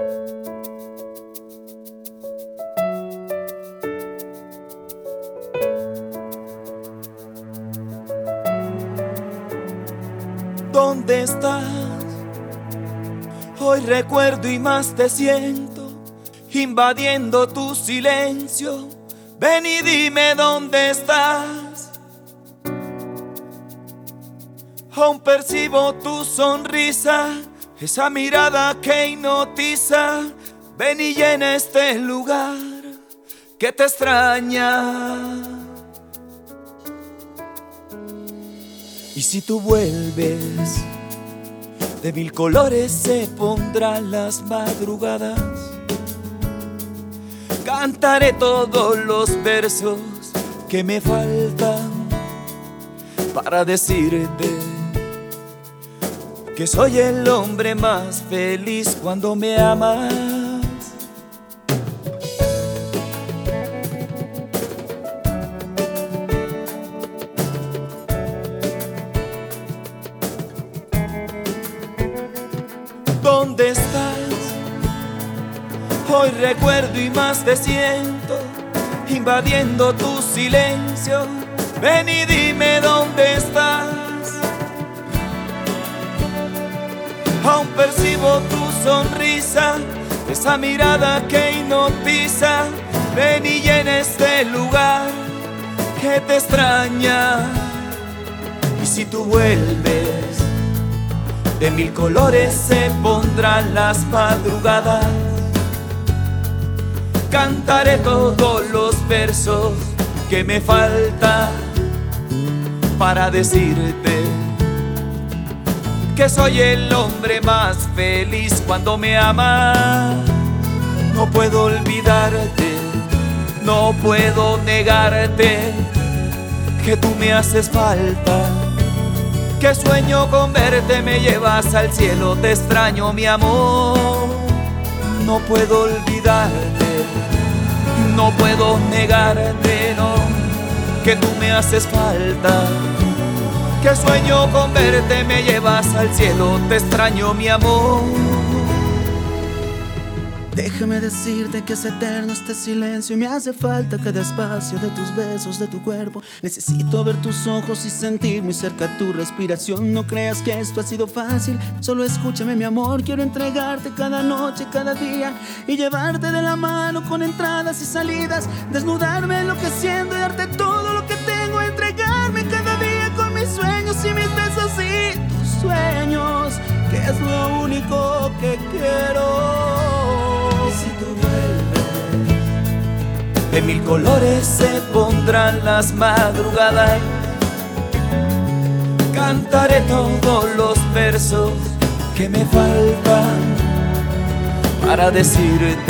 ¿Dónde estás? Hoy recuerdo y más te siento, invadiendo tu silencio. Ven y dime dónde estás. Aún percibo tu sonrisa, esa mirada que hipnotiza. Ven y llena este lugar que te extraña. Y si tú vuelves, de mil colores se pondrán las madrugadas. Cantaré todos los versos que me faltan para decirte que soy el hombre más feliz cuando me amas. ¿Dónde estás? Hoy recuerdo y más te siento, invadiendo tu silencio. Ven y dime dónde estás. Aún percibo tu sonrisa, esa mirada que hipnotiza. Ven y llena este lugar que te extraña. Y si tú vuelves, de mil colores se pondrán las madrugadas. Cantaré todos los versos que me faltan para decirte que soy el hombre más feliz cuando me amas. No puedo olvidarte, no puedo negarte que tú me haces falta. Que sueño con verte, me llevas al cielo, te extraño mi amor. No puedo olvidarte, no puedo negarte, no, que tú me haces falta. Que sueño con verte, me llevas al cielo, te extraño mi amor. Déjame decirte que es eterno este silencio y me hace falta cada espacio de tus besos, de tu cuerpo. Necesito ver tus ojos y sentir muy cerca tu respiración. No creas que esto ha sido fácil, solo escúchame mi amor. Quiero entregarte cada noche, cada día y llevarte de la mano con entradas y salidas. Desnudarme enloqueciendo y darte todo lo que tengo. Entregarme cada día con mis sueños y mis besos y tus sueños, que es lo único que quiero. Si tú vuelves, de mil colores se pondrán las madrugadas. Cantaré todos los versos que me faltan para decirte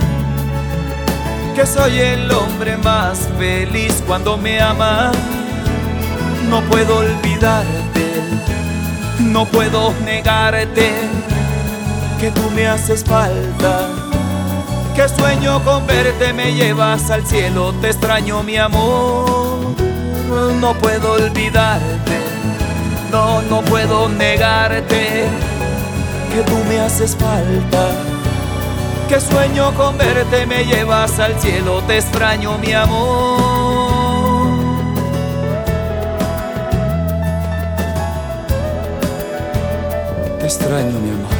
que soy el hombre más feliz cuando me amas. No puedo olvidarte, no puedo negarte que tú me haces falta. Que sueño con verte, me llevas al cielo, te extraño mi amor. No puedo olvidarte, no puedo negarte que tú me haces falta. Que sueño con verte, me llevas al cielo, te extraño mi amor. Te extraño mi amor.